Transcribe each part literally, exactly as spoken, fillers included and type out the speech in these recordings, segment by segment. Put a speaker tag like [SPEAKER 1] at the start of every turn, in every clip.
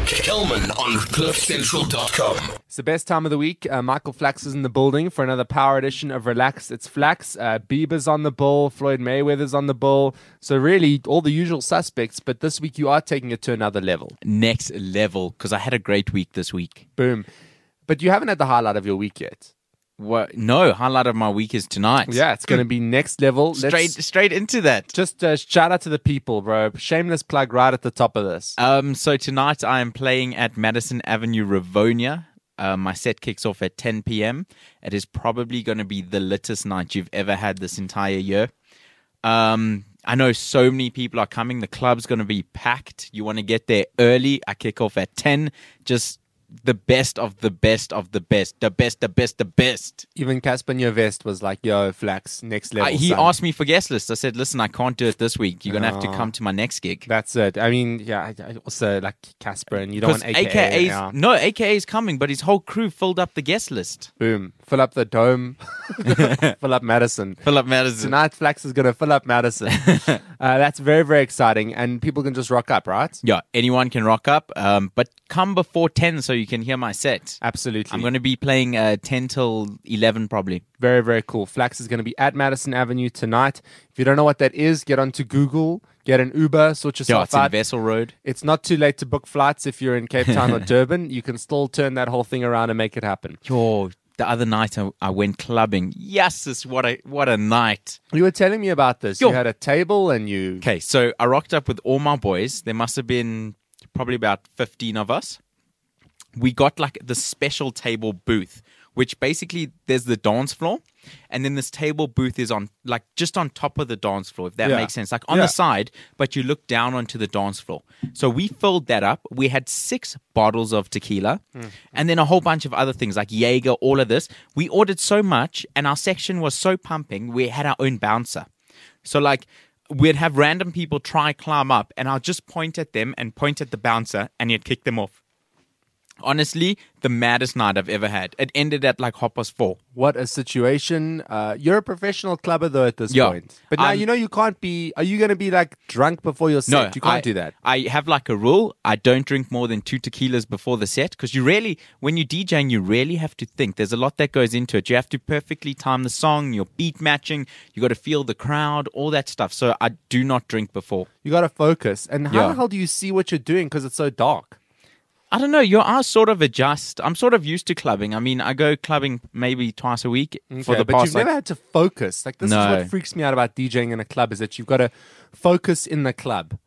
[SPEAKER 1] Kelman on cliff central dot com.
[SPEAKER 2] It's the best time of the week. Uh, Michael Flax is in the building for another power edition of Relax. It's Flax. Uh, Bieber's on the bull. Floyd Mayweather's on the bull. So really, all the usual suspects. But this week, you are taking it to another level.
[SPEAKER 3] Next level, because I had a great week this week.
[SPEAKER 2] Boom. But you haven't had the highlight of your week yet.
[SPEAKER 3] What? No, highlight of my week is tonight.
[SPEAKER 2] Yeah, it's going to be next level.
[SPEAKER 3] Straight
[SPEAKER 2] Let's
[SPEAKER 3] straight into that.
[SPEAKER 2] just uh, shout out to the people, bro. Shameless plug right at the top of this.
[SPEAKER 3] Um, so tonight I am playing at Madison Avenue, Rivonia. Uh, my set kicks off at ten p.m. It is probably going to be the littest night you've ever had this entire year. Um, I know so many people are coming. The club's going to be packed. You want to get there early. I kick off at ten. Just the best of the best of the best. The best, the best, the best.
[SPEAKER 2] Even Casper Nyovest was like, yo, Flax, next level.
[SPEAKER 3] Uh, he
[SPEAKER 2] son.
[SPEAKER 3] asked me for guest list. I said, listen, I can't do it this week. You're going to have to
[SPEAKER 2] Oh.
[SPEAKER 3] come to my next gig.
[SPEAKER 2] That's it. I mean, yeah, I- I also like Casper, and you don't
[SPEAKER 3] Because
[SPEAKER 2] want A K A.
[SPEAKER 3] A K A's,
[SPEAKER 2] yeah.
[SPEAKER 3] no, A K A is coming, but his whole crew filled up the guest list.
[SPEAKER 2] Boom. Fill up the dome. Fill up Madison.
[SPEAKER 3] Fill up Madison.
[SPEAKER 2] Tonight, Flax is going to fill up Madison. uh, that's very, very exciting. And people can just rock up, right?
[SPEAKER 3] Yeah, anyone can rock up, um, but come before ten so you can hear my set.
[SPEAKER 2] Absolutely.
[SPEAKER 3] I'm going to be playing uh, ten till eleven probably.
[SPEAKER 2] Very, very cool. Flax is going to be at Madison Avenue tonight. If you don't know what that is, get onto Google, get an Uber, sort
[SPEAKER 3] Yeah,
[SPEAKER 2] yourself
[SPEAKER 3] it's in
[SPEAKER 2] out.
[SPEAKER 3] Vessel Road.
[SPEAKER 2] It's not too late to book flights if you're in Cape Town or Durban. You can still turn that whole thing around and make it happen.
[SPEAKER 3] Yo, the other night I, I went clubbing. Yes, this what a what a night.
[SPEAKER 2] You were telling me about this.
[SPEAKER 3] Yo.
[SPEAKER 2] You had a table and you...
[SPEAKER 3] Okay, so I rocked up with all my boys. There must have been probably about fifteen of us. We got like the special table booth, which basically there's the dance floor, and then this table booth is on like just on top of the dance floor, if that
[SPEAKER 2] Yeah.
[SPEAKER 3] makes sense. Like on
[SPEAKER 2] Yeah.
[SPEAKER 3] the side, but you look down onto the dance floor. So we filled that up. We had six bottles of tequila and then a whole bunch of other things like Jaeger, all of this. We ordered so much and our section was so pumping, we had our own bouncer. So like we'd have random people try climb up and I'll just point at them and point at the bouncer and he'd kick them off. Honestly, the maddest night I've ever had. It ended at like half past four.
[SPEAKER 2] What a situation. Uh, you're a professional clubber, though, at this
[SPEAKER 3] Yeah.
[SPEAKER 2] point. But now,
[SPEAKER 3] I'm-
[SPEAKER 2] you know, you can't be... Are you going to be, like, drunk before your set?
[SPEAKER 3] No,
[SPEAKER 2] you can't
[SPEAKER 3] I,
[SPEAKER 2] do that.
[SPEAKER 3] I have like a rule. I don't drink more than two tequilas before the set because you really, when you're DJing, you really have to think. There's a lot that goes into it. You have to perfectly time the song, your beat matching. You got to feel the crowd, all that stuff. So I do not drink before.
[SPEAKER 2] You got to focus. And how
[SPEAKER 3] Yeah.
[SPEAKER 2] the hell do you see what you're doing because it's so dark?
[SPEAKER 3] I don't know. Your eyes sort of adjust. I'm sort of used to clubbing. I mean, I go clubbing maybe twice a week for
[SPEAKER 2] Okay,
[SPEAKER 3] the
[SPEAKER 2] but
[SPEAKER 3] past.
[SPEAKER 2] you've
[SPEAKER 3] like,
[SPEAKER 2] never had to focus. Like, this
[SPEAKER 3] No.
[SPEAKER 2] is what freaks me out about DJing in a club is that you've got to focus in the club.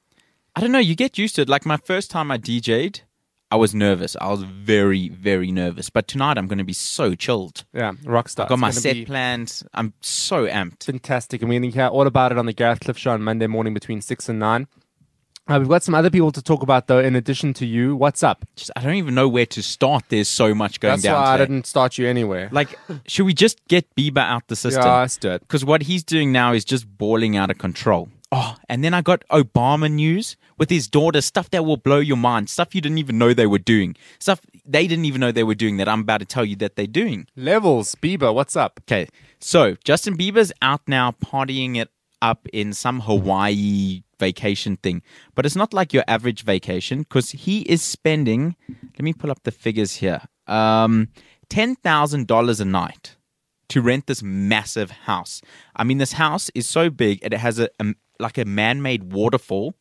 [SPEAKER 3] I don't know. You get used to it. Like my first time I D J'd, I was nervous. I was very, very nervous. But tonight I'm going to be so chilled.
[SPEAKER 2] Yeah, rockstar.
[SPEAKER 3] I've got my
[SPEAKER 2] It's gonna
[SPEAKER 3] set
[SPEAKER 2] be
[SPEAKER 3] planned. I'm so amped.
[SPEAKER 2] fantastic. And we're going to hear all about it on the Gareth Cliff Show on Monday morning between six and nine. Uh, we've got some other people to talk about, though, in addition to you. What's up?
[SPEAKER 3] Just, I don't even know where to start. There's so much going
[SPEAKER 2] That's
[SPEAKER 3] down
[SPEAKER 2] why I
[SPEAKER 3] today.
[SPEAKER 2] didn't start you anywhere.
[SPEAKER 3] Like, should we just get Bieber out the system?
[SPEAKER 2] Yeah, let's do it.
[SPEAKER 3] Because what he's doing now is just balling out of control. Oh, and then I got Obama news with his daughter, stuff that will blow your mind, stuff you didn't even know they were doing, stuff they didn't even know they were doing that I'm about to tell you that they're doing.
[SPEAKER 2] Levels, Bieber, what's up?
[SPEAKER 3] Okay, so Justin Bieber's out now partying it up in some Hawaii vacation thing, but it's not like your average vacation because he is spending, let me pull up the figures here, um, ten thousand dollars a night to rent this massive house. I mean, this house is so big, it has a, a like a man-made waterfall.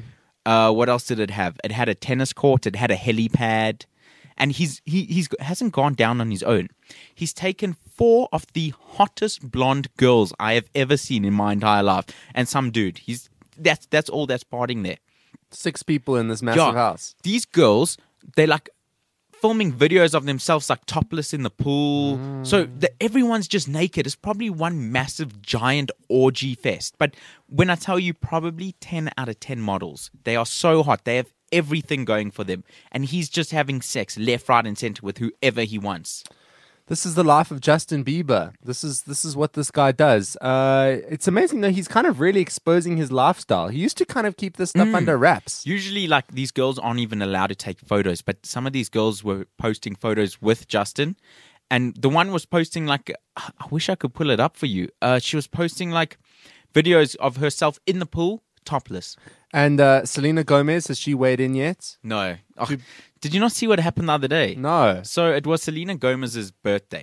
[SPEAKER 3] Uh, what else did it have? It had a tennis court, it had a helipad, and he's he he's hasn't gone down on his own. He's taken four of the hottest blonde girls I have ever seen in my entire life, and some dude. He's that's that's all that's partying there.
[SPEAKER 2] Six people in this massive
[SPEAKER 3] Yeah.
[SPEAKER 2] house.
[SPEAKER 3] These girls, they like filming videos of themselves like topless in the pool. So the, everyone's just naked. It's probably one massive giant orgy fest. But when I tell you probably ten out of ten models, they are so hot. They have everything going for them. And he's just having sex left, right, and center with whoever he wants.
[SPEAKER 2] This is the life of Justin Bieber. This is this is what this guy does. Uh, it's amazing though. He's kind of really exposing his lifestyle. He used to kind of keep this stuff under wraps.
[SPEAKER 3] Usually, like, these girls aren't even allowed to take photos, but some of these girls were posting photos with Justin. And the one was posting, like, I wish I could pull it up for you. Uh, she was posting, like, videos of herself in the pool, topless.
[SPEAKER 2] And uh, Selena Gomez, has she weighed in yet?
[SPEAKER 3] No. Oh, did you not see what happened the other day?
[SPEAKER 2] No.
[SPEAKER 3] So it was Selena Gomez's birthday.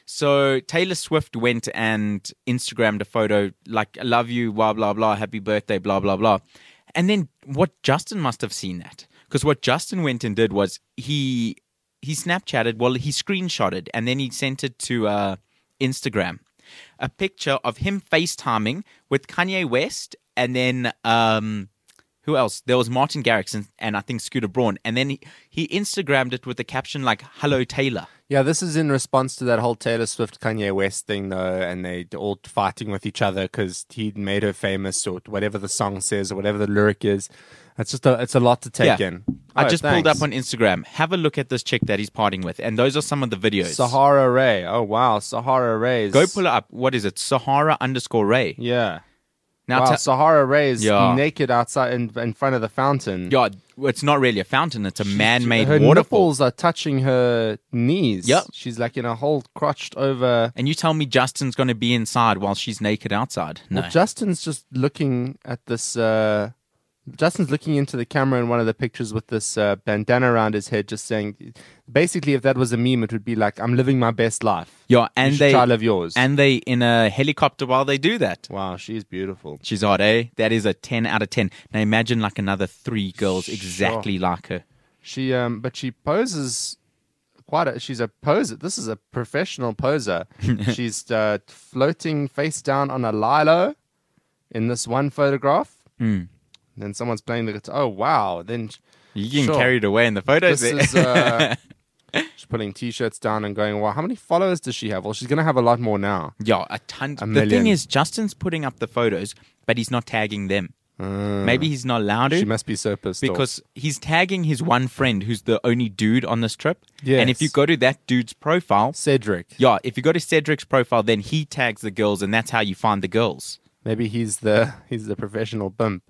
[SPEAKER 3] So Taylor Swift went and Instagrammed a photo like, I love you, blah, blah, blah, happy birthday, blah, blah, blah. And then what Justin must have seen that. Because what Justin went and did was he he Snapchatted, well, he screenshotted, and then he sent it to uh, Instagram. A picture of him FaceTiming with Kanye West, and then um, who else? There was Martin Garrix and, and I think Scooter Braun. And then he, he Instagrammed it with the caption like, hello, Taylor.
[SPEAKER 2] Yeah, this is in response to that whole Taylor Swift Kanye West thing, though, and they all fighting with each other because he made her famous, or whatever the song says, or whatever the lyric is. It's just a, it's a lot to take
[SPEAKER 3] Yeah.
[SPEAKER 2] in.
[SPEAKER 3] I
[SPEAKER 2] Oh,
[SPEAKER 3] just
[SPEAKER 2] thanks.
[SPEAKER 3] pulled up on Instagram. Have a look at this chick that he's partying with. And those are some of the videos.
[SPEAKER 2] Sahara Ray. Oh wow, Sahara Ray.
[SPEAKER 3] Go pull it up. What is it? Sahara underscore Ray.
[SPEAKER 2] Yeah.
[SPEAKER 3] Now,
[SPEAKER 2] wow,
[SPEAKER 3] ta-
[SPEAKER 2] Sahara Ray is
[SPEAKER 3] Yeah.
[SPEAKER 2] naked outside in, in front of the fountain.
[SPEAKER 3] yeah, it's not really a fountain. It's a man-made
[SPEAKER 2] Her
[SPEAKER 3] waterfall.
[SPEAKER 2] nipples are touching her knees.
[SPEAKER 3] Yep.
[SPEAKER 2] She's like in a whole crotched over.
[SPEAKER 3] And you tell me Justin's going to be inside while she's naked outside? No.
[SPEAKER 2] Well, Justin's just looking at this. Uh, Justin's looking into the camera in one of the pictures with this uh, bandana around his head, just saying, basically, if that was a meme, it would be like, "I'm living my best life."
[SPEAKER 3] yeah,
[SPEAKER 2] You
[SPEAKER 3] and
[SPEAKER 2] should
[SPEAKER 3] they
[SPEAKER 2] try live yours.
[SPEAKER 3] and they in a helicopter while they do that.
[SPEAKER 2] Wow, she's beautiful.
[SPEAKER 3] She's hot, eh? That is a ten out of ten. Now imagine like another three girls exactly like her.
[SPEAKER 2] She um, but she poses quite. A, she's a poser. This is a professional poser. She's uh, floating face down on a lilo in this one photograph.
[SPEAKER 3] Mm.
[SPEAKER 2] Then someone's playing the guitar. Oh wow! Then
[SPEAKER 3] You're getting
[SPEAKER 2] Sure.
[SPEAKER 3] carried away in the photos.
[SPEAKER 2] this
[SPEAKER 3] there.
[SPEAKER 2] is uh, she's putting t-shirts down and going, wow, how many followers does she have? Well, she's gonna have a lot more now.
[SPEAKER 3] yeah, a ton.
[SPEAKER 2] A
[SPEAKER 3] the
[SPEAKER 2] million.
[SPEAKER 3] thing is, Justin's putting up the photos, but he's not tagging them. Maybe he's not allowed to.
[SPEAKER 2] She must be so pissed off.
[SPEAKER 3] Because he's tagging his one friend who's the only dude on this trip.
[SPEAKER 2] Yes.
[SPEAKER 3] And if you go to that dude's profile,
[SPEAKER 2] Cedric,
[SPEAKER 3] yeah, if you go to Cedric's profile, then he tags the girls, and that's how you find the girls.
[SPEAKER 2] maybe he's the he's the professional bump.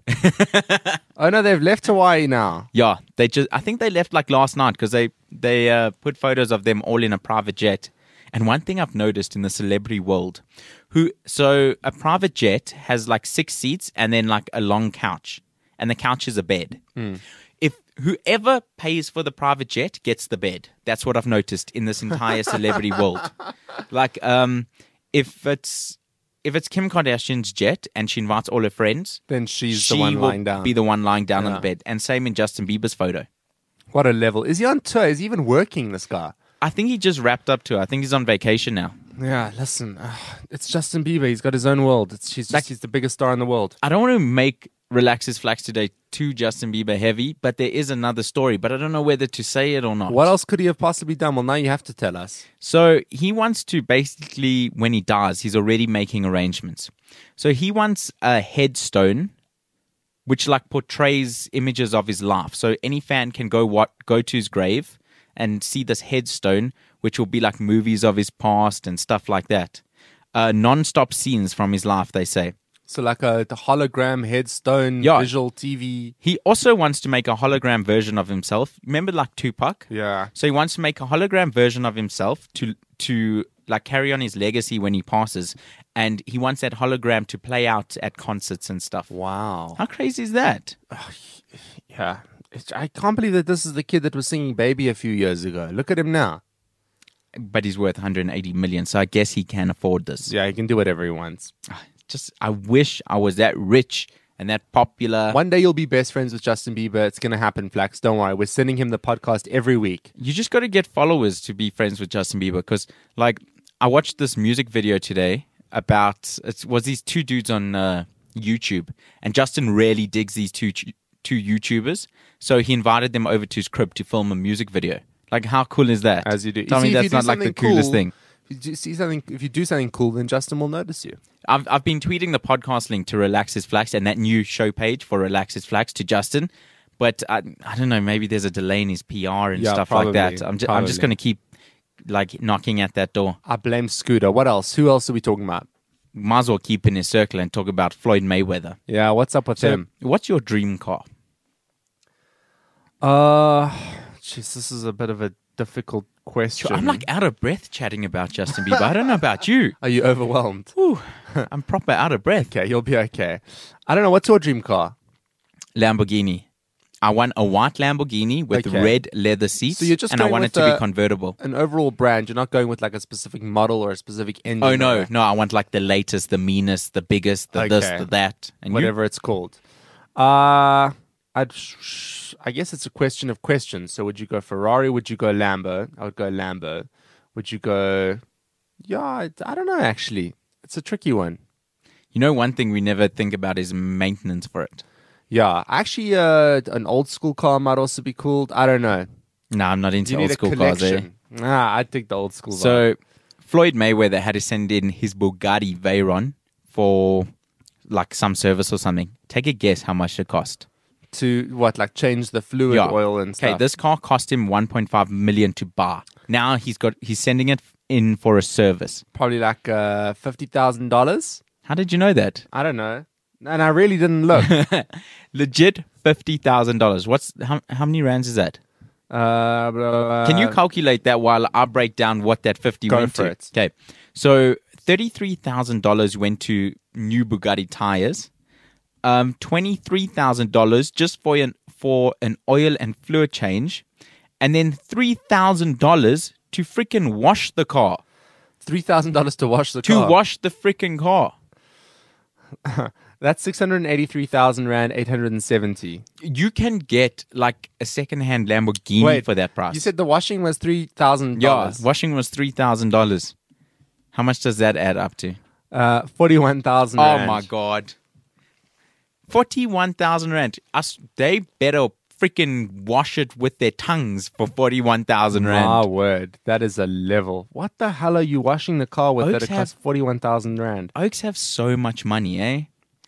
[SPEAKER 2] Oh no, they've left Hawaii now.
[SPEAKER 3] Yeah, they just. I think they left like last night because they they uh, put photos of them all in a private jet. And one thing I've noticed in the celebrity world, who so a private jet has like six seats and then like a long couch, and the couch is a bed. If whoever pays for the private jet gets the bed, that's what I've noticed in this entire celebrity world. Like, um, if it's if it's Kim Kardashian's jet and she invites all her friends,
[SPEAKER 2] Then she's
[SPEAKER 3] she
[SPEAKER 2] the one
[SPEAKER 3] will
[SPEAKER 2] lying down.
[SPEAKER 3] be the one lying down on
[SPEAKER 2] Yeah.
[SPEAKER 3] the bed. And same in Justin Bieber's photo.
[SPEAKER 2] What a level! Is he on tour? Is he even working? This guy?
[SPEAKER 3] I think he just wrapped up to. I think he's on vacation now.
[SPEAKER 2] Yeah. Listen, uh, it's Justin Bieber. He's got his own world. It's she's just,
[SPEAKER 3] Like-
[SPEAKER 2] he's the biggest star in the world.
[SPEAKER 3] I don't want to make Relax His Flax today too Justin Bieber heavy, but there is another story, but I don't know whether to say it or not.
[SPEAKER 2] What else could he have possibly done? Well, now you have to tell us.
[SPEAKER 3] So he wants to basically, when he dies, he's already making arrangements. So he wants a headstone, which like portrays images of his life. So any fan can go what go to his grave and see this headstone, which will be like movies of his past and stuff like that. Uh, non-stop scenes from his life, they say.
[SPEAKER 2] So like a the hologram headstone
[SPEAKER 3] Yeah.
[SPEAKER 2] visual T V.
[SPEAKER 3] He also wants to make a hologram version of himself. Remember like Tupac?
[SPEAKER 2] Yeah.
[SPEAKER 3] So he wants to make a hologram version of himself to to like carry on his legacy when he passes, and he wants that hologram to play out at concerts and stuff.
[SPEAKER 2] Wow.
[SPEAKER 3] How crazy is that?
[SPEAKER 2] Yeah. It's, I can't believe that this is the kid that was singing Baby a few years ago. Look at him now.
[SPEAKER 3] But he's worth one hundred eighty million, so I guess he can afford this.
[SPEAKER 2] Yeah, he can do whatever he wants.
[SPEAKER 3] Just I wish I was that rich and that popular.
[SPEAKER 2] One day you'll be best friends with Justin Bieber. It's going to happen, Flax. Don't worry. We're sending him the podcast every week.
[SPEAKER 3] You just got to get followers to be friends with Justin Bieber, because like I watched this music video today about it was these two dudes on uh, YouTube, and Justin really digs these two two YouTubers, so he invited them over to his crib to film a music video. Like, how cool is that?
[SPEAKER 2] As you do.
[SPEAKER 3] Tell
[SPEAKER 2] You
[SPEAKER 3] me
[SPEAKER 2] see, if you
[SPEAKER 3] that's
[SPEAKER 2] do
[SPEAKER 3] not like the
[SPEAKER 2] something
[SPEAKER 3] coolest
[SPEAKER 2] cool-
[SPEAKER 3] thing.
[SPEAKER 2] If you do see something, if you do something cool, then Justin will notice you.
[SPEAKER 3] I've I've been tweeting the podcast link to Relax His Flax and that new show page for Relax His Flax to Justin, but I, I don't know, maybe there's a delay in his P R and
[SPEAKER 2] Yeah,
[SPEAKER 3] stuff
[SPEAKER 2] probably,
[SPEAKER 3] like that. I'm just, I'm just
[SPEAKER 2] probably.
[SPEAKER 3] going to keep like knocking at that door.
[SPEAKER 2] I blame Scooter. What else? Who else are we talking about?
[SPEAKER 3] Might as well keep in his circle and talk about Floyd Mayweather.
[SPEAKER 2] Yeah, what's up with
[SPEAKER 3] So,
[SPEAKER 2] him?
[SPEAKER 3] what's your dream car?
[SPEAKER 2] Uh, jeez, this is a bit of a difficult question.
[SPEAKER 3] I'm like out of breath chatting about Justin Bieber. I don't know about you.
[SPEAKER 2] Are you overwhelmed?
[SPEAKER 3] Whew, I'm proper out of breath.
[SPEAKER 2] Okay, you'll be okay. I don't know. What's your dream car?
[SPEAKER 3] Lamborghini. I want a white Lamborghini with
[SPEAKER 2] Okay.
[SPEAKER 3] red leather seats,
[SPEAKER 2] So you're just
[SPEAKER 3] and I
[SPEAKER 2] going
[SPEAKER 3] want it
[SPEAKER 2] with
[SPEAKER 3] to be
[SPEAKER 2] a-
[SPEAKER 3] convertible.
[SPEAKER 2] An overall brand. You're not going with like a specific model or a specific engine.
[SPEAKER 3] Oh no,
[SPEAKER 2] or
[SPEAKER 3] no! I want like the latest, the meanest, the biggest, the this,
[SPEAKER 2] Okay.
[SPEAKER 3] the that, and you?
[SPEAKER 2] whatever it's called. Uh I'd, sh- I guess it's a question of questions. So would you go Ferrari? Would you go Lambo? I would go Lambo. Would you go? Yeah, I, I don't know. Actually, it's a tricky one.
[SPEAKER 3] You know, one thing we never think about is maintenance for it.
[SPEAKER 2] Yeah, actually, uh, an old school car might also be cool. I don't know.
[SPEAKER 3] No, I'm not into
[SPEAKER 2] You
[SPEAKER 3] old
[SPEAKER 2] need a
[SPEAKER 3] school cars. Eh?
[SPEAKER 2] connection. Nah, I think the old school. vibe.
[SPEAKER 3] So, Floyd Mayweather had to send in his Bugatti Veyron for like some service or something. Take a guess how much it cost.
[SPEAKER 2] to what, like change the fluid
[SPEAKER 3] Yeah.
[SPEAKER 2] oil and stuff.
[SPEAKER 3] Okay, this car cost him one point five million to buy. Now he's got he's sending it in for a service.
[SPEAKER 2] Probably like uh, fifty thousand dollars.
[SPEAKER 3] How did you know that?
[SPEAKER 2] I don't know, and I really didn't look.
[SPEAKER 3] Legit fifty thousand dollars. What's how how many rands is that?
[SPEAKER 2] uh, blah, blah, blah.
[SPEAKER 3] Can you calculate that while I break down what that fifty
[SPEAKER 2] Go
[SPEAKER 3] went
[SPEAKER 2] for
[SPEAKER 3] to?
[SPEAKER 2] it.
[SPEAKER 3] Okay, so thirty-three thousand dollars went to new Bugatti tires. Um, twenty-three thousand dollars just for an for an oil and fluid change, and then three thousand dollars to freaking wash the car.
[SPEAKER 2] three thousand dollars to wash the
[SPEAKER 3] To
[SPEAKER 2] car?
[SPEAKER 3] wash the freaking car.
[SPEAKER 2] That's six hundred eighty-three thousand rand, eight hundred seventy.
[SPEAKER 3] You can get like a second-hand Lamborghini
[SPEAKER 2] Wait,
[SPEAKER 3] for that price.
[SPEAKER 2] You said the washing was three thousand
[SPEAKER 3] yeah,
[SPEAKER 2] dollars.
[SPEAKER 3] washing was three thousand dollars. How much does that add up to?
[SPEAKER 2] Uh, forty-one thousand.
[SPEAKER 3] Oh my god. forty-one thousand rand. Us, they better freaking wash it with their tongues for forty-one thousand rand.
[SPEAKER 2] My word, that is a level. What the hell are you washing the car with
[SPEAKER 3] Oaks
[SPEAKER 2] that it
[SPEAKER 3] have-
[SPEAKER 2] costs forty-one thousand rand?
[SPEAKER 3] Oaks have so much money, eh?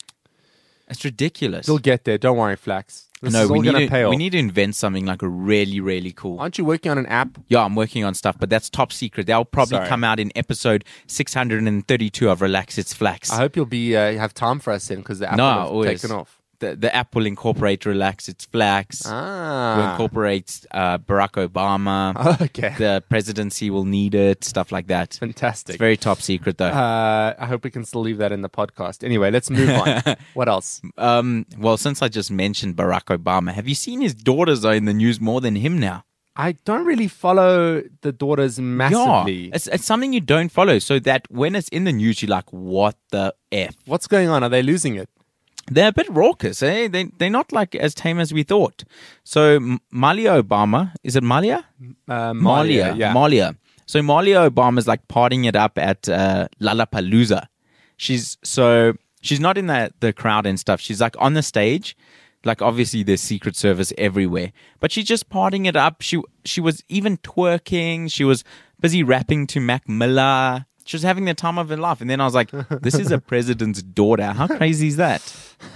[SPEAKER 3] It's ridiculous.
[SPEAKER 2] You'll get there. Don't worry, Flax. This
[SPEAKER 3] no,
[SPEAKER 2] is
[SPEAKER 3] we
[SPEAKER 2] all
[SPEAKER 3] need,
[SPEAKER 2] going to
[SPEAKER 3] to,
[SPEAKER 2] pay off.
[SPEAKER 3] we need to invent something like a really, really cool.
[SPEAKER 2] Aren't you working on an app?
[SPEAKER 3] Yeah, I'm working on stuff, but that's top secret. That'll probably
[SPEAKER 2] Sorry.
[SPEAKER 3] come out in episode six hundred thirty-two of Relax It's Flax.
[SPEAKER 2] I hope you'll be uh, have time for us then, because the app
[SPEAKER 3] No,
[SPEAKER 2] will have
[SPEAKER 3] always.
[SPEAKER 2] taken off.
[SPEAKER 3] The, the app will incorporate Relax It's Flax. Will
[SPEAKER 2] Ah,
[SPEAKER 3] incorporate uh, Barack Obama.
[SPEAKER 2] okay,
[SPEAKER 3] The presidency will need it, stuff like that.
[SPEAKER 2] fantastic.
[SPEAKER 3] It's very top secret, though.
[SPEAKER 2] uh, I hope we can still leave that in the podcast. Anyway, let's move on. What else?
[SPEAKER 3] Um, well, since I just mentioned Barack Obama, have you seen his daughters are in the news more than him now?
[SPEAKER 2] I don't really follow the daughters massively.
[SPEAKER 3] Yeah, it's, it's something you don't follow, so that when it's in the news, you're like, what the F?
[SPEAKER 2] What's going on? Are they losing it?
[SPEAKER 3] They're a bit raucous, eh? They, they're not like as tame as we thought. So M- Malia Obama, is it Malia?
[SPEAKER 2] Uh,
[SPEAKER 3] Malia,
[SPEAKER 2] yeah.
[SPEAKER 3] Malia. So Malia Obama's like partying it up at uh, Lollapalooza. She's so she's not in the the crowd and stuff. She's like on the stage. Like obviously there's Secret Service everywhere, but she's just partying it up. She she was even twerking. She was busy rapping to Mac Miller. She was having the time of her life. And then I was like, this is a president's daughter. How crazy is that?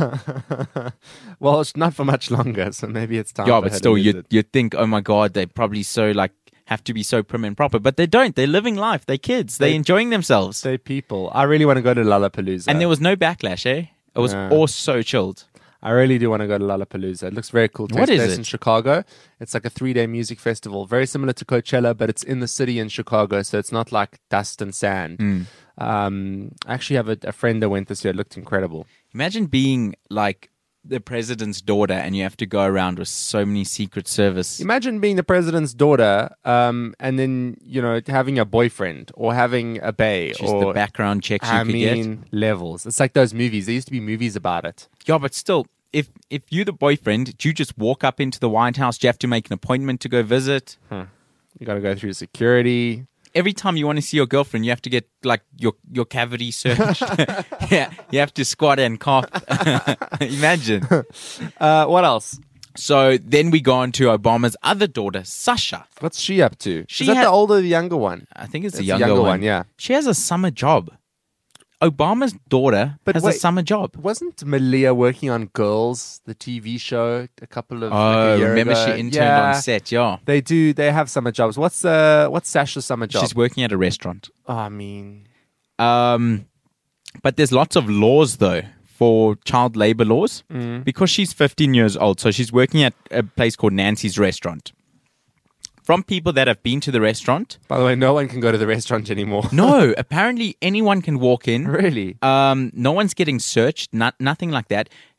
[SPEAKER 2] Well, it's not for much longer, so maybe it's time.
[SPEAKER 3] Yeah,
[SPEAKER 2] for
[SPEAKER 3] but
[SPEAKER 2] her to
[SPEAKER 3] still,
[SPEAKER 2] lose
[SPEAKER 3] you
[SPEAKER 2] it.
[SPEAKER 3] you think, oh my god, they probably so like have to be so prim and proper, but they don't. They're living life. They're kids. They're
[SPEAKER 2] They-
[SPEAKER 3] enjoying themselves.
[SPEAKER 2] Say people. I really want to go to Lollapalooza.
[SPEAKER 3] And there was no backlash, eh? It was
[SPEAKER 2] Yeah.
[SPEAKER 3] all so chilled.
[SPEAKER 2] I really do want to go to Lollapalooza. It looks very cool. It
[SPEAKER 3] What
[SPEAKER 2] takes
[SPEAKER 3] is
[SPEAKER 2] place
[SPEAKER 3] it?
[SPEAKER 2] in Chicago. It's like a three-day music festival, very similar to Coachella, but it's in the city in Chicago, so it's not like dust and sand.
[SPEAKER 3] Hmm.
[SPEAKER 2] Um, I actually have a, a friend that went this year. It looked incredible.
[SPEAKER 3] Imagine being like the president's daughter and you have to go around with so many Secret Service.
[SPEAKER 2] Imagine being the president's daughter, um, and then you know having a boyfriend or having a bae,
[SPEAKER 3] Just
[SPEAKER 2] or
[SPEAKER 3] the background checks you
[SPEAKER 2] I
[SPEAKER 3] could
[SPEAKER 2] mean levels. It's like those movies. There used to be movies about it.
[SPEAKER 3] get. Yeah, but still, if if you're the boyfriend, do you just walk up into the White House? Do you have to make an appointment to go visit?
[SPEAKER 2] You got to go through security.
[SPEAKER 3] Every time you want to see your girlfriend, you have to get like your, your cavity searched. Yeah, you have to squat and cough. Imagine.
[SPEAKER 2] Uh, what else?
[SPEAKER 3] So then we go on to Obama's other daughter, Sasha.
[SPEAKER 2] What's she up to?
[SPEAKER 3] She
[SPEAKER 2] Is that
[SPEAKER 3] had-
[SPEAKER 2] the older or the younger one?
[SPEAKER 3] I think it's the
[SPEAKER 2] It's the
[SPEAKER 3] younger,
[SPEAKER 2] younger
[SPEAKER 3] one.
[SPEAKER 2] one, yeah.
[SPEAKER 3] She has a summer job. Obama's daughter
[SPEAKER 2] But
[SPEAKER 3] has
[SPEAKER 2] wait-
[SPEAKER 3] a summer job.
[SPEAKER 2] Wasn't Malia working on Girls, the T V show, a couple of? like,
[SPEAKER 3] Oh,
[SPEAKER 2] a year
[SPEAKER 3] remember
[SPEAKER 2] ago?
[SPEAKER 3] she interned
[SPEAKER 2] Yeah.
[SPEAKER 3] on set, yeah.
[SPEAKER 2] They do. They have summer jobs. What's uh What's Sasha's summer job?
[SPEAKER 3] She's working at a restaurant.
[SPEAKER 2] oh, I mean,
[SPEAKER 3] Um, but there's lots of laws, though, for child labor laws.
[SPEAKER 2] Mm.
[SPEAKER 3] Because she's fifteen years old, so she's working at a place called Nancy's Restaurant. From people that have been to the restaurant,
[SPEAKER 2] by the way, no one can go to the restaurant anymore.
[SPEAKER 3] no, apparently anyone can walk in.
[SPEAKER 2] Really?
[SPEAKER 3] Um, no one's getting searched, not, nothing like that.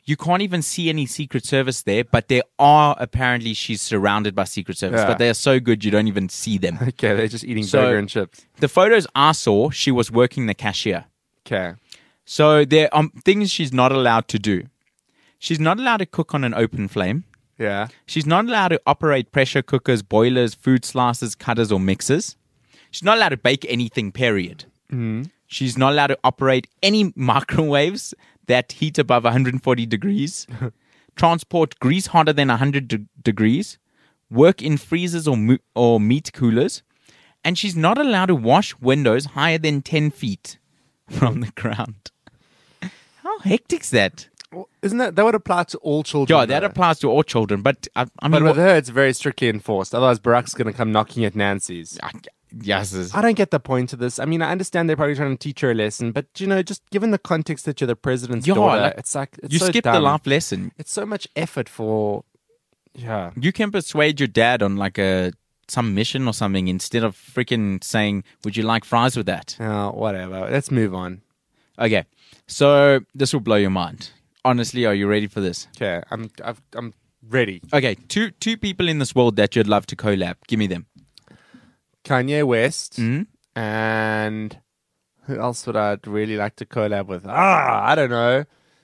[SPEAKER 3] You can't even see any Secret Service there, but there are apparently she's surrounded by Secret Service,
[SPEAKER 2] Yeah.
[SPEAKER 3] but they are so good you don't even see them.
[SPEAKER 2] Okay, they're just eating
[SPEAKER 3] So-
[SPEAKER 2] burger and chips.
[SPEAKER 3] The photos I saw, she was working the cashier.
[SPEAKER 2] Okay.
[SPEAKER 3] So there are things she's not allowed to do. She's not allowed to cook on an open flame.
[SPEAKER 2] Yeah.
[SPEAKER 3] She's not allowed to operate pressure cookers, boilers, food slicers, cutters, or mixers. She's not allowed to bake anything, period.
[SPEAKER 2] Mm.
[SPEAKER 3] She's not allowed to operate any microwaves that heat above one hundred forty degrees, transport grease hotter than one hundred de- degrees, work in freezers or, mo- or meat coolers, and she's not allowed to wash windows higher than ten feet from the ground. How hectic's that?
[SPEAKER 2] Well, isn't that that would apply to all children?
[SPEAKER 3] Yeah, that
[SPEAKER 2] though.
[SPEAKER 3] applies to all children, but I, I mean,
[SPEAKER 2] But with
[SPEAKER 3] what-
[SPEAKER 2] her, it's very strictly enforced. Otherwise, Barack's going to come knocking at Nancy's.
[SPEAKER 3] I- yes, it's-
[SPEAKER 2] I don't get the point of this. I mean, I understand they're probably trying to teach her a lesson, but you know, just given the context that you're the president's
[SPEAKER 3] Yeah,
[SPEAKER 2] daughter,
[SPEAKER 3] like,
[SPEAKER 2] it's like it's
[SPEAKER 3] you
[SPEAKER 2] so
[SPEAKER 3] skip the
[SPEAKER 2] dumb.
[SPEAKER 3] life lesson.
[SPEAKER 2] It's so much effort for. Yeah.
[SPEAKER 3] You can persuade your dad on like a some mission or something instead of freaking saying, "Would you like fries with that?"
[SPEAKER 2] Oh, whatever. Let's move on.
[SPEAKER 3] Okay, so this will blow your mind. Honestly, are you ready for this?
[SPEAKER 2] Okay, I'm I've, I'm ready.
[SPEAKER 3] Okay, two two people in this world that you'd love to collab. Give me them.
[SPEAKER 2] Kanye West
[SPEAKER 3] Mhm.
[SPEAKER 2] and who else would I really like to collab with? Ah, I don't know.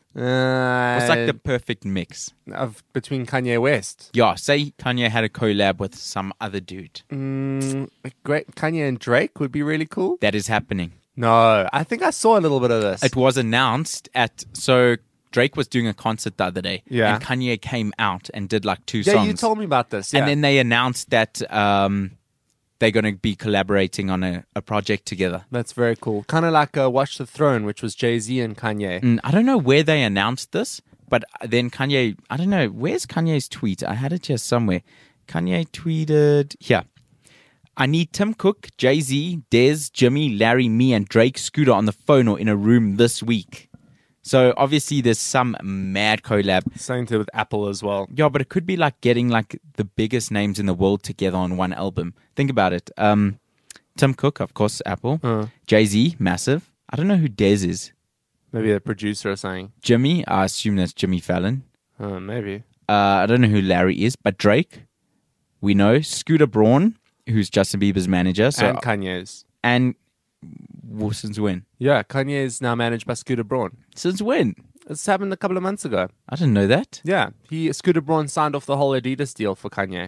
[SPEAKER 2] Uh,
[SPEAKER 3] What's like the perfect mix?
[SPEAKER 2] of between Kanye West,
[SPEAKER 3] Yeah, say Kanye had a collab with some other dude.
[SPEAKER 2] mm, great Kanye and Drake would be really cool.
[SPEAKER 3] That is happening.
[SPEAKER 2] No, I think I saw a little bit of this.
[SPEAKER 3] It was announced at so Drake was doing a concert the other day.
[SPEAKER 2] Yeah.
[SPEAKER 3] And Kanye came out and did like two
[SPEAKER 2] yeah,
[SPEAKER 3] songs.
[SPEAKER 2] you told me about this. Yeah,
[SPEAKER 3] And then they announced that um, they're going to be collaborating on a, a project together.
[SPEAKER 2] that's very cool. Kind of like uh, Watch the Throne, which was Jay Z and Kanye.
[SPEAKER 3] And I don't know where they announced this, but then Kanye, I don't know, where's Kanye's tweet? I had it here somewhere. Kanye tweeted, here. I need Tim Cook, Jay-Z, Dez, Jimmy, Larry, me, and Drake Scooter on the phone or in a room this week. So obviously there's some mad collab.
[SPEAKER 2] Same thing with Apple as well.
[SPEAKER 3] Yeah, but it could be like getting like the biggest names in the world together on one album. Think about it. Um, Tim Cook, of course, Apple.
[SPEAKER 2] Uh,
[SPEAKER 3] Jay-Z, massive. I don't know who Dez is.
[SPEAKER 2] maybe a producer or something.
[SPEAKER 3] Jimmy, I assume that's Jimmy Fallon.
[SPEAKER 2] Uh, maybe.
[SPEAKER 3] Uh, I don't know who Larry is, but Drake, we know. Scooter Braun, who's Justin Bieber's manager. So
[SPEAKER 2] and Kanye's.
[SPEAKER 3] and well, since when?
[SPEAKER 2] Yeah, Kanye is now managed by Scooter Braun.
[SPEAKER 3] Since when?
[SPEAKER 2] This happened a couple of months ago.
[SPEAKER 3] I didn't know that.
[SPEAKER 2] Yeah, he Scooter Braun signed off the whole Adidas deal for Kanye.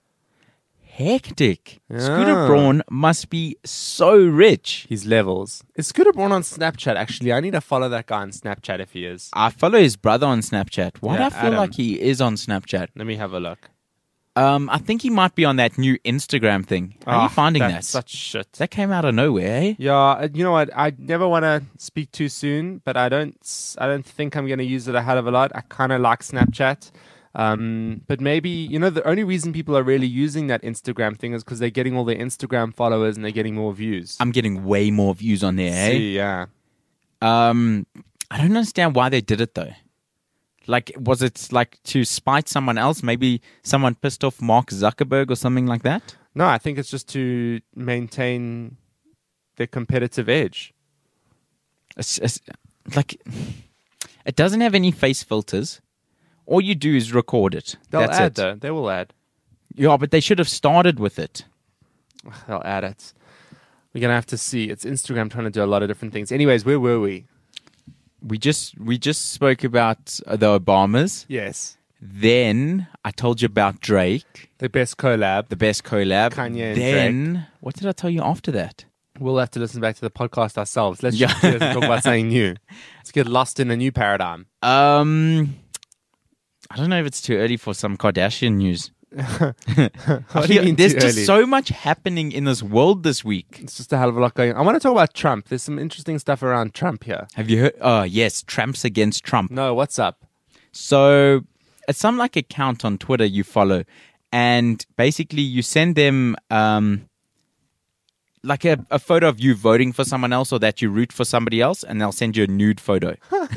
[SPEAKER 3] Hectic.
[SPEAKER 2] Yeah.
[SPEAKER 3] Scooter Braun must be so rich.
[SPEAKER 2] His levels. Is Scooter Braun on Snapchat? Actually, I need to follow that guy on Snapchat if he is.
[SPEAKER 3] I follow his brother on Snapchat. Why
[SPEAKER 2] Yeah,
[SPEAKER 3] do I feel
[SPEAKER 2] Adam.
[SPEAKER 3] like he is on Snapchat?
[SPEAKER 2] Let me have a look.
[SPEAKER 3] Um, I think he might be on that new Instagram thing. How are you
[SPEAKER 2] Ah,
[SPEAKER 3] finding that?
[SPEAKER 2] that's Such shit.
[SPEAKER 3] That came out of nowhere, eh?
[SPEAKER 2] Yeah, uh, you know what? I never want to speak too soon, but I don't. s- I don't think I'm going to use it a hell of a lot. I kind of like Snapchat, um, but maybe you know the only reason people are really using that Instagram thing is because they're getting all their Instagram followers and they're getting more views.
[SPEAKER 3] I'm getting way more views on there, eh?
[SPEAKER 2] See, yeah.
[SPEAKER 3] Um, I don't understand why they did it though. Like, was it like to spite someone else? Maybe someone pissed off Mark Zuckerberg or something like that?
[SPEAKER 2] No, I think it's just to maintain their competitive edge.
[SPEAKER 3] It's, it's, like, it doesn't have any face filters. All you do is record it.
[SPEAKER 2] They'll
[SPEAKER 3] That's
[SPEAKER 2] add
[SPEAKER 3] it.
[SPEAKER 2] though. They will add.
[SPEAKER 3] Yeah, but they should have started with it.
[SPEAKER 2] They'll add it. We're gonna have to see. It's Instagram trying to do a lot of different things. Anyways, where were we?
[SPEAKER 3] We just we just spoke about uh, the Obamas.
[SPEAKER 2] Yes,
[SPEAKER 3] Then I told you about Drake,
[SPEAKER 2] the best collab.
[SPEAKER 3] the best collab.
[SPEAKER 2] Kanye and
[SPEAKER 3] then what did I tell you after that?
[SPEAKER 2] We'll have to listen back to the podcast ourselves. Let's
[SPEAKER 3] Yeah.
[SPEAKER 2] just let's talk about something new. Let's get lost in a new paradigm.
[SPEAKER 3] Um, I don't know if it's too early for some Kardashian news.
[SPEAKER 2] What do you mean
[SPEAKER 3] There's
[SPEAKER 2] too
[SPEAKER 3] just
[SPEAKER 2] early?
[SPEAKER 3] so much happening in this world this week.
[SPEAKER 2] It's just a hell of a lot going on. I want to talk about Trump. There's some interesting stuff around Trump here.
[SPEAKER 3] Have you heard? Oh, yes, Trumps against Trump.
[SPEAKER 2] No, what's up?
[SPEAKER 3] So it's some like account on Twitter you follow, and basically you send them um, like a, a photo of you voting for someone else or that you root for somebody else, and they'll send you a nude photo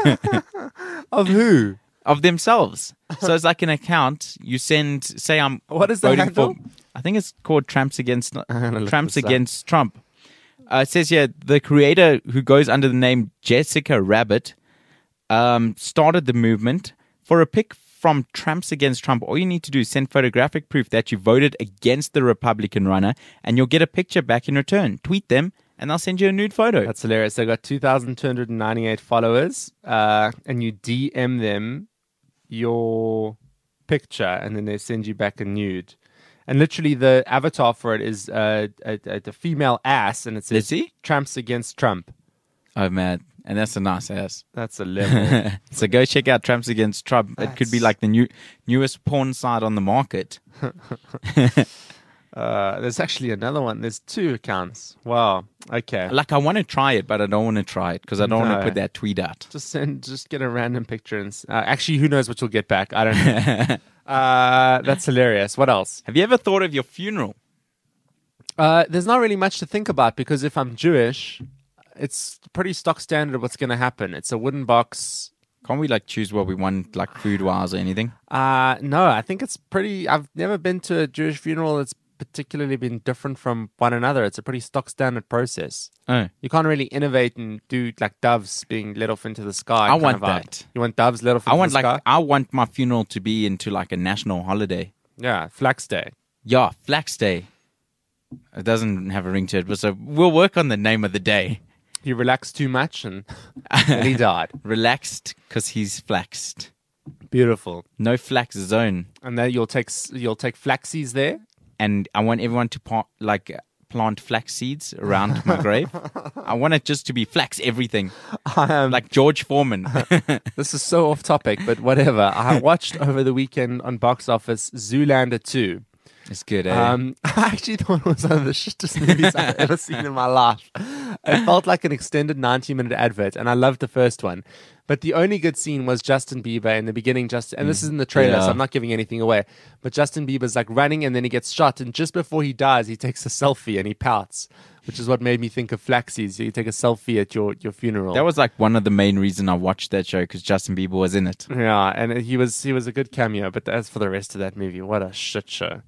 [SPEAKER 2] Of who?
[SPEAKER 3] of themselves. So it's like an account. You send, say, I'm
[SPEAKER 2] What is the
[SPEAKER 3] voting
[SPEAKER 2] handle?
[SPEAKER 3] for. I think it's called Trumps against
[SPEAKER 2] gonna look
[SPEAKER 3] Trumps
[SPEAKER 2] this up.
[SPEAKER 3] against Trump. Uh, it says here the creator who goes under the name Jessica Rabbit um, started the movement For a pick from Trumps Against Trump, all you need to do is send photographic proof that you voted against the Republican runner, and you'll get a picture back in return. Tweet them, and they'll send you a nude photo.
[SPEAKER 2] That's hilarious. They got two thousand two hundred ninety-eight followers, uh, and you D M them your picture, and then they send you back a nude. And literally, the avatar for it is uh, a, a, a female ass, and it says
[SPEAKER 3] Is he?
[SPEAKER 2] Trumps Against Trump.
[SPEAKER 3] Oh, man. And that's a nice ass.
[SPEAKER 2] That's a level.
[SPEAKER 3] So go check out Trumps Against Trump. It could be
[SPEAKER 2] That's-
[SPEAKER 3] like the new newest porn site on the market.
[SPEAKER 2] uh, there's actually another one. There's two accounts. Wow. Okay.
[SPEAKER 3] Like, I want to try it, but I don't want to try it because I don't want
[SPEAKER 2] No.
[SPEAKER 3] to put that tweet out.
[SPEAKER 2] Just send, just get a random picture, and s- uh, actually, who knows what you'll get back? I don't know. uh, that's hilarious. What else?
[SPEAKER 3] Have you ever thought of your funeral?
[SPEAKER 2] Uh, there's not really much to think about because if I'm Jewish, it's pretty stock standard what's going to happen. It's a wooden box.
[SPEAKER 3] Can't we like choose what we want, like food wise or anything?
[SPEAKER 2] Uh, no, I think it's pretty. I've never been to a Jewish funeral that's particularly been different from one another. It's a pretty stock standard process.
[SPEAKER 3] Oh,
[SPEAKER 2] You can't really innovate and do like doves being let off into the sky.
[SPEAKER 3] I
[SPEAKER 2] kind
[SPEAKER 3] want
[SPEAKER 2] of vibe.
[SPEAKER 3] that.
[SPEAKER 2] You want doves let off
[SPEAKER 3] I
[SPEAKER 2] into
[SPEAKER 3] want
[SPEAKER 2] the
[SPEAKER 3] like
[SPEAKER 2] sky?
[SPEAKER 3] I want my funeral to be into like a national holiday.
[SPEAKER 2] Yeah, Flax Day.
[SPEAKER 3] Yeah, Flax Day. It doesn't have a ring to it, but so we'll work on the name of the day.
[SPEAKER 2] He relaxed too much and, and he died.
[SPEAKER 3] Relaxed because he's flaxed.
[SPEAKER 2] Beautiful.
[SPEAKER 3] No flax zone.
[SPEAKER 2] And then you'll take s- you'll take flaxies there.
[SPEAKER 3] And I want everyone to pa- like plant flax seeds around my grave. I want it just to be flax everything,
[SPEAKER 2] Um,
[SPEAKER 3] like George Foreman.
[SPEAKER 2] This is so off topic, but whatever. I watched over the weekend on Box Office Zoolander two.
[SPEAKER 3] It's good, eh?
[SPEAKER 2] Um, I actually thought it was one of the shittest movies I've ever seen in my life. It felt like an extended ninety minute advert, and I loved the first one. But the only good scene was Justin Bieber in the beginning. Just and this is in the trailer,
[SPEAKER 3] Yeah.
[SPEAKER 2] so I'm not giving anything away. But Justin Bieber's like running, and then he gets shot, and just before he dies, he takes a selfie and he pouts, which is what made me think of Flaxies. You take a selfie at your, your funeral.
[SPEAKER 3] That was like one of the main reasons I watched that show because Justin Bieber was in it.
[SPEAKER 2] Yeah, and he was he was a good cameo. But as for the rest of that movie, what a shit show.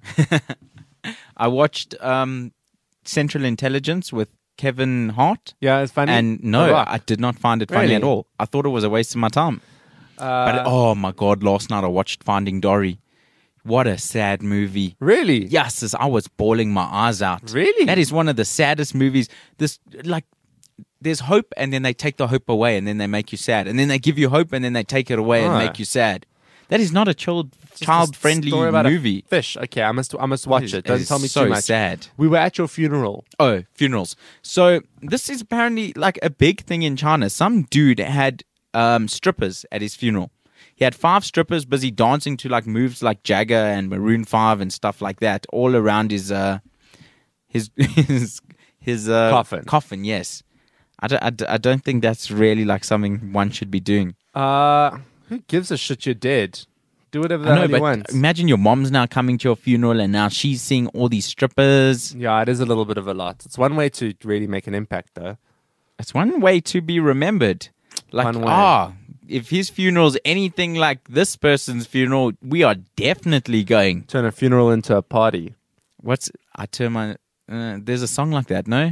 [SPEAKER 3] I watched um, Central Intelligence with Kevin Hart.
[SPEAKER 2] Yeah, it's funny.
[SPEAKER 3] And
[SPEAKER 2] The
[SPEAKER 3] no,
[SPEAKER 2] Rock.
[SPEAKER 3] I did not find it funny
[SPEAKER 2] Really?
[SPEAKER 3] at all. I thought it was a waste of my time.
[SPEAKER 2] Uh,
[SPEAKER 3] But oh my God, last night I watched Finding Dory. What a sad movie.
[SPEAKER 2] really?
[SPEAKER 3] Yes, sis, I was bawling my eyes out.
[SPEAKER 2] Really?
[SPEAKER 3] That is one of the saddest movies. This, like, there's hope and then they take the hope away and then they make you sad. And then they give you hope and then they take it away and
[SPEAKER 2] Oh.
[SPEAKER 3] make you sad. That is not a child,
[SPEAKER 2] Just a
[SPEAKER 3] child-friendly
[SPEAKER 2] story about a
[SPEAKER 3] movie.
[SPEAKER 2] Fish. Okay, I must I must watch it. Don't
[SPEAKER 3] is
[SPEAKER 2] tell me
[SPEAKER 3] so
[SPEAKER 2] too much.
[SPEAKER 3] sad.
[SPEAKER 2] We were at your funeral.
[SPEAKER 3] Oh, funerals. So this is apparently like a big thing in China. Some dude had um, strippers at his funeral. He had five strippers busy dancing to like moves like Jagger and Maroon five and stuff like that all around his uh, his his his uh,
[SPEAKER 2] Coffin.
[SPEAKER 3] Coffin, yes. I don't, I, don't- I don't think that's really like something one should be doing.
[SPEAKER 2] Uh, who gives a shit you're dead? Do whatever the
[SPEAKER 3] I
[SPEAKER 2] hell
[SPEAKER 3] know,
[SPEAKER 2] you
[SPEAKER 3] but
[SPEAKER 2] want.
[SPEAKER 3] imagine your mom's now coming to your funeral and now she's seeing all these strippers.
[SPEAKER 2] Yeah, it is a little bit of a lot. It's one way to really make an impact, though.
[SPEAKER 3] It's one way to be remembered. Like,
[SPEAKER 2] One way.
[SPEAKER 3] ah, if his funeral's anything like this person's funeral, we are definitely going.
[SPEAKER 2] Turn a funeral into a party.
[SPEAKER 3] What's, I turn my, uh, there's a song like that, no?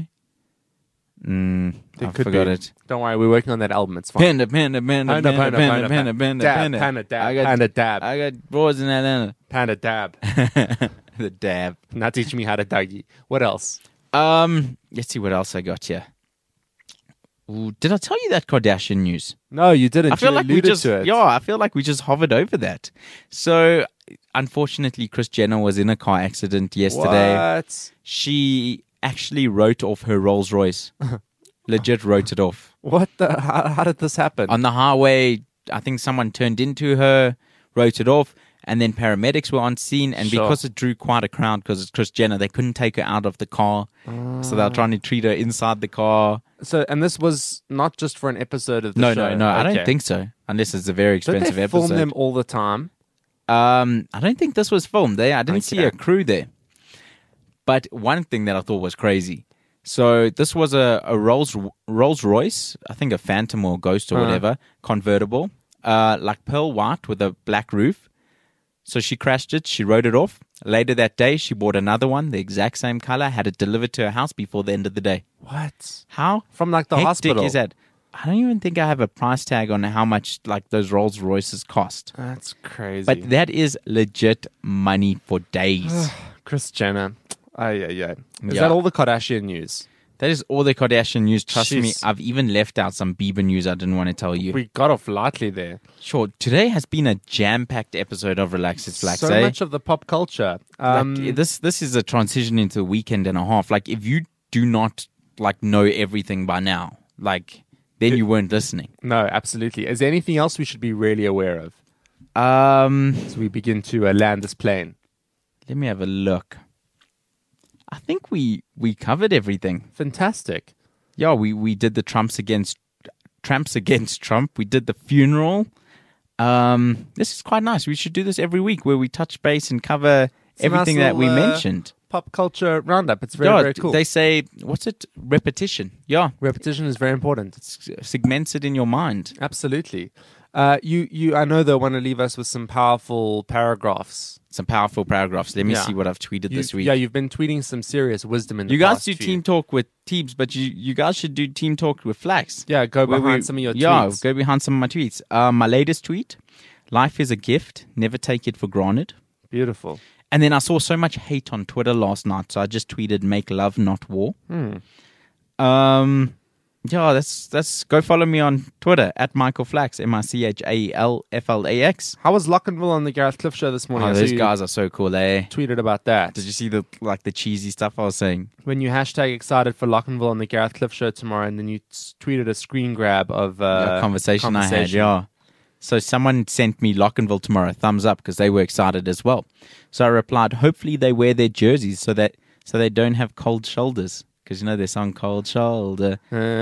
[SPEAKER 3] Mm,
[SPEAKER 2] It
[SPEAKER 3] I
[SPEAKER 2] could
[SPEAKER 3] forgot
[SPEAKER 2] be.
[SPEAKER 3] it.
[SPEAKER 2] Don't worry, we're working on that album. It's fine.
[SPEAKER 3] Panda, panda, panda,
[SPEAKER 2] Panda,
[SPEAKER 3] panda,
[SPEAKER 2] panda,
[SPEAKER 3] panda,
[SPEAKER 2] panda,
[SPEAKER 3] panda, panda,
[SPEAKER 2] dab,
[SPEAKER 3] panda.
[SPEAKER 2] panda, dab,
[SPEAKER 3] I got,
[SPEAKER 2] panda, dab.
[SPEAKER 3] I got boards in Atlanta.
[SPEAKER 2] Panda dab.
[SPEAKER 3] The dab.
[SPEAKER 2] Not teach me how to Dougie. What else?
[SPEAKER 3] Um, let's see what else I got here. Ooh, did I tell you that Kardashian news?
[SPEAKER 2] No, you didn't.
[SPEAKER 3] I feel
[SPEAKER 2] You
[SPEAKER 3] like we
[SPEAKER 2] alluded
[SPEAKER 3] just,
[SPEAKER 2] to it.
[SPEAKER 3] yeah, I feel like we just hovered over that. So, unfortunately, Kris Jenner was in a car accident yesterday.
[SPEAKER 2] What?
[SPEAKER 3] She actually wrote off her Rolls Royce. Legit wrote it off.
[SPEAKER 2] What the? How, how did this happen?
[SPEAKER 3] On the highway, I think someone turned into her, wrote it off, and then paramedics were on scene. And
[SPEAKER 2] Sure.
[SPEAKER 3] because it drew quite a crowd, because it's Kris Jenner, they couldn't take her out of the car. So they were trying to treat her inside the car.
[SPEAKER 2] So, and this was not just for an episode of the
[SPEAKER 3] No,
[SPEAKER 2] show.
[SPEAKER 3] no, no, I
[SPEAKER 2] Okay.
[SPEAKER 3] don't think so. Unless it's a very
[SPEAKER 2] Don't
[SPEAKER 3] expensive
[SPEAKER 2] they
[SPEAKER 3] episode.
[SPEAKER 2] film them all the time?
[SPEAKER 3] Um, I don't think this was filmed there. I didn't see
[SPEAKER 2] Okay.
[SPEAKER 3] a crew there. But one thing that I thought was crazy. So this was a, a Rolls Rolls Royce, I think a Phantom or Ghost or
[SPEAKER 2] Uh-huh.
[SPEAKER 3] whatever, convertible, uh, like pearl white with a black roof. So she crashed it. She wrote it off. Later that day, she bought another one, the exact same color, had it delivered to her house before the end of the day.
[SPEAKER 2] What?
[SPEAKER 3] How
[SPEAKER 2] From like the
[SPEAKER 3] hectic
[SPEAKER 2] hospital.
[SPEAKER 3] is that? I don't even think I have a price tag on how much like those Rolls Royces cost.
[SPEAKER 2] That's crazy.
[SPEAKER 3] But that is legit money for days.
[SPEAKER 2] Kris Jenner. Oh, yeah, yeah. Is
[SPEAKER 3] Yeah.
[SPEAKER 2] that all the Kardashian news?
[SPEAKER 3] That is all the Kardashian news. Trust me,
[SPEAKER 2] Jeez.
[SPEAKER 3] I've even left out some Bieber news I didn't want to tell you.
[SPEAKER 2] We got off lightly there.
[SPEAKER 3] Sure, today has been a jam-packed episode of Relax It's Flax,
[SPEAKER 2] so
[SPEAKER 3] eh?
[SPEAKER 2] much of the pop culture. Um,
[SPEAKER 3] like, this this is a transition into a weekend and a half. Like, if you do not like know everything by now, like, then you weren't listening.
[SPEAKER 2] no, absolutely. Is there anything else we should be really aware of
[SPEAKER 3] Um,
[SPEAKER 2] as we begin to uh, land this plane?
[SPEAKER 3] let me have a look. I think we we covered everything.
[SPEAKER 2] Fantastic.
[SPEAKER 3] Yeah, we, we did the Trumps against Trumps against Trump. We did the funeral. Um, this is quite nice. We should do this every week where we touch base and cover
[SPEAKER 2] It's a
[SPEAKER 3] everything
[SPEAKER 2] nice
[SPEAKER 3] that we
[SPEAKER 2] little, uh,
[SPEAKER 3] mentioned.
[SPEAKER 2] Pop culture roundup. It's very,
[SPEAKER 3] yeah,
[SPEAKER 2] very cool.
[SPEAKER 3] They say, what's it? Repetition. Yeah,
[SPEAKER 2] Repetition is very important.
[SPEAKER 3] S- segments it in your mind.
[SPEAKER 2] Absolutely. Uh, you, you. I know they'll want to leave us with some powerful paragraphs.
[SPEAKER 3] Some powerful paragraphs. Let me
[SPEAKER 2] Yeah.
[SPEAKER 3] see what I've tweeted
[SPEAKER 2] You,
[SPEAKER 3] this week.
[SPEAKER 2] yeah, you've been tweeting some serious wisdom in the
[SPEAKER 3] you guys
[SPEAKER 2] past
[SPEAKER 3] do
[SPEAKER 2] few-
[SPEAKER 3] team talk with Teams, but you, you guys should do team talk with Flax.
[SPEAKER 2] Yeah, go
[SPEAKER 3] Where
[SPEAKER 2] behind
[SPEAKER 3] we-
[SPEAKER 2] some of your
[SPEAKER 3] yeah,
[SPEAKER 2] tweets.
[SPEAKER 3] go behind some of my tweets. Uh, my latest tweet: life is a gift. Never take it for granted.
[SPEAKER 2] Beautiful.
[SPEAKER 3] And then I saw so much hate on Twitter last night, so I just tweeted "Make love, not war."
[SPEAKER 2] Hmm.
[SPEAKER 3] Um, yeah, that's that's. Go follow me on Twitter at Michael Flax, M I C H A L F L A X.
[SPEAKER 2] How was Lockenville on the Gareth Cliff show this morning?
[SPEAKER 3] Oh,
[SPEAKER 2] I saw
[SPEAKER 3] those
[SPEAKER 2] you
[SPEAKER 3] guys are so cool, eh?
[SPEAKER 2] tweeted about that.
[SPEAKER 3] Did you see the like the cheesy stuff I was saying?
[SPEAKER 2] When you hashtag excited for Lockenville on the Gareth Cliff show tomorrow, and then you s- tweeted a screen grab of uh,
[SPEAKER 3] The conversation, I had,
[SPEAKER 2] conversation.
[SPEAKER 3] yeah. So someone sent me Lockenville tomorrow, thumbs up, because they were excited as well. So I replied, hopefully they wear their jerseys so that so they don't have cold shoulders. Because, you know, their song Cold Shoulder.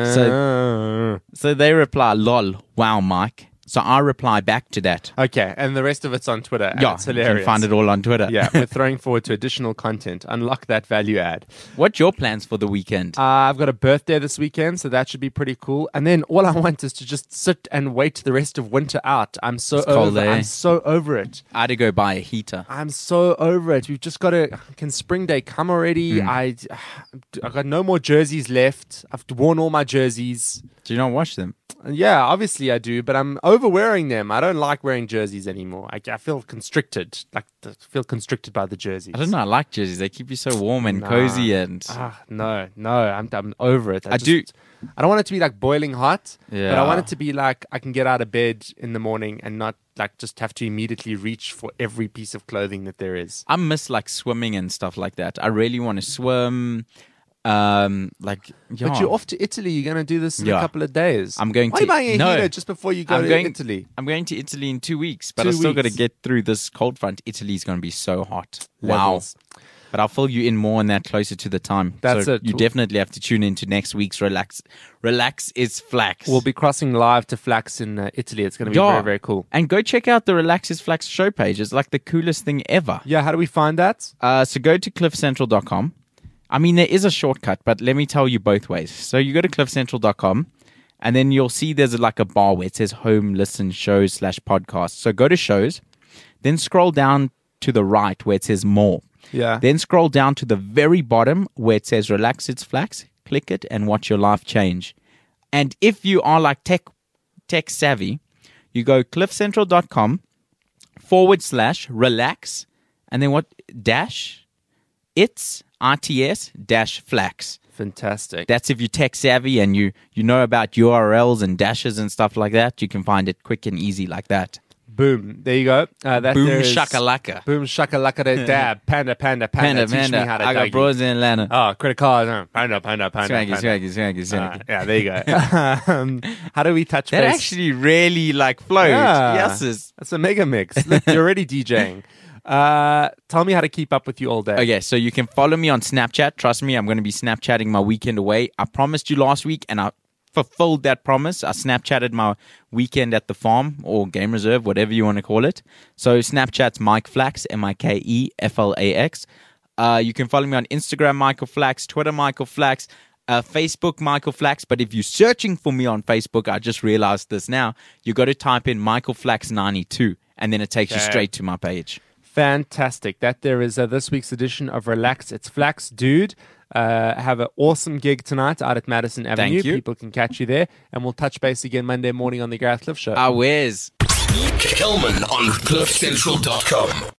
[SPEAKER 3] So, so they reply, lol, wow, Mike. So I reply back to that.
[SPEAKER 2] Okay, and the rest of it's on Twitter. and
[SPEAKER 3] Yeah,
[SPEAKER 2] it's
[SPEAKER 3] you
[SPEAKER 2] hilarious.
[SPEAKER 3] can find it all on Twitter.
[SPEAKER 2] Yeah, we're throwing forward to additional content. Unlock that value add.
[SPEAKER 3] What's your plans for the weekend?
[SPEAKER 2] Uh, I've got a birthday this weekend, so that should be pretty cool. And then all I want is to just sit and wait the rest of winter out. I'm so
[SPEAKER 3] It's cold,
[SPEAKER 2] over.
[SPEAKER 3] eh?
[SPEAKER 2] I'm so over it.
[SPEAKER 3] I had to go buy a heater.
[SPEAKER 2] I'm so over it. We've just got to. Can spring day come already?
[SPEAKER 3] Hmm.
[SPEAKER 2] I, I've got no more jerseys left. I've worn all my jerseys.
[SPEAKER 3] Do you not wash them?
[SPEAKER 2] And yeah, obviously I do, but I'm over wearing them. I don't like wearing jerseys anymore. I, I feel constricted. Like I feel constricted by the jerseys.
[SPEAKER 3] I don't know. I like jerseys. They keep you so warm and
[SPEAKER 2] Nah.
[SPEAKER 3] cozy. And
[SPEAKER 2] Ah, no, no. I'm I'm over it. I,
[SPEAKER 3] I
[SPEAKER 2] just,
[SPEAKER 3] do-
[SPEAKER 2] I don't want it to be like boiling hot. But I
[SPEAKER 3] Yeah.
[SPEAKER 2] want it to be like I can get out of bed in the morning and not like just have to immediately reach for every piece of clothing that there is.
[SPEAKER 3] I miss like swimming and stuff like that. I really want to swim. Um, like, yeah.
[SPEAKER 2] But you're off to Italy. You're going to do this in
[SPEAKER 3] Yeah.
[SPEAKER 2] a couple of days.
[SPEAKER 3] I'm going
[SPEAKER 2] Why
[SPEAKER 3] to-
[SPEAKER 2] are you buying a
[SPEAKER 3] no.
[SPEAKER 2] heater just before you go
[SPEAKER 3] I'm
[SPEAKER 2] to
[SPEAKER 3] going-
[SPEAKER 2] Italy?
[SPEAKER 3] I'm going to Italy in two weeks, but
[SPEAKER 2] Two
[SPEAKER 3] I still got to
[SPEAKER 2] weeks.
[SPEAKER 3] get through this cold front. Italy's going to be so hot. Wow.
[SPEAKER 2] Levels.
[SPEAKER 3] But I'll fill you in more on that closer to the time.
[SPEAKER 2] That's
[SPEAKER 3] so
[SPEAKER 2] it.
[SPEAKER 3] You definitely have to tune into next week's Relax. Relax is Flax.
[SPEAKER 2] We'll be crossing live to Flax in uh, Italy. It's going to be
[SPEAKER 3] Yeah.
[SPEAKER 2] very, very cool.
[SPEAKER 3] And go check out the Relax is Flax show page. It's like the coolest thing ever.
[SPEAKER 2] Yeah, how do we find that?
[SPEAKER 3] Uh, so go to cliff central dot com. I mean, there is a shortcut, but let me tell you both ways. So you go to cliff central dot com, and then you'll see there's like a bar where it says home, listen, shows, slash podcast. So go to shows, then scroll down to the right where it says more.
[SPEAKER 2] Yeah.
[SPEAKER 3] Then scroll down to the very bottom where it says Relax It's Flax. Click it and watch your life change. And if you are like tech tech savvy, you go cliff central dot com forward slash relax, and then what dash it's R T S dash flax.
[SPEAKER 2] Fantastic.
[SPEAKER 3] That's if you're tech savvy and you you know about U R Ls and dashes and stuff like that. You can find it quick and easy like that.
[SPEAKER 2] Boom. There you go. Uh, that
[SPEAKER 3] Boom
[SPEAKER 2] there is-
[SPEAKER 3] shakalaka.
[SPEAKER 2] Boom shakalaka de dab. Panda, panda, panda.
[SPEAKER 3] Panda,
[SPEAKER 2] Teach
[SPEAKER 3] panda.
[SPEAKER 2] me how to
[SPEAKER 3] I got
[SPEAKER 2] Dougie.
[SPEAKER 3] bros in Atlanta.
[SPEAKER 2] Oh, credit card. uh, Panda, panda, panda.
[SPEAKER 3] Swaggy,
[SPEAKER 2] panda.
[SPEAKER 3] swaggy, swaggy, swaggy.
[SPEAKER 2] Uh, yeah, there you go. um, how do we touch
[SPEAKER 3] That
[SPEAKER 2] base?
[SPEAKER 3] actually really like flowed.
[SPEAKER 2] Yeah.
[SPEAKER 3] Yes, is.
[SPEAKER 2] That's a mega mix. Look, you're already DJing. Uh, tell me how to keep up with you all day.
[SPEAKER 3] Okay, so you can follow me on Snapchat. Trust me, I'm going to be Snapchatting my weekend away. I promised you last week, and I fulfilled that promise. I Snapchatted my weekend at the farm or game reserve, whatever you want to call it. So Snapchat's Mike Flax, M I K E F L A X. Uh, you can follow me on Instagram, Michael Flax, Twitter, Michael Flax, uh, Facebook, Michael Flax. But if you're searching for me on Facebook, I just realized this now, you got to type in Michael Flax ninety-two, and then it takes you
[SPEAKER 2] Okay.
[SPEAKER 3] straight to my page.
[SPEAKER 2] Fantastic. That there is uh, this week's edition of Relax. It's Flax. Dude, uh, have an awesome gig tonight out at Madison Avenue.
[SPEAKER 3] you.
[SPEAKER 2] People can catch you there. And we'll touch base again Monday morning on the Gareth Cliff Show.
[SPEAKER 3] Ah, Wes.
[SPEAKER 1] Kelman on cliff central dot com.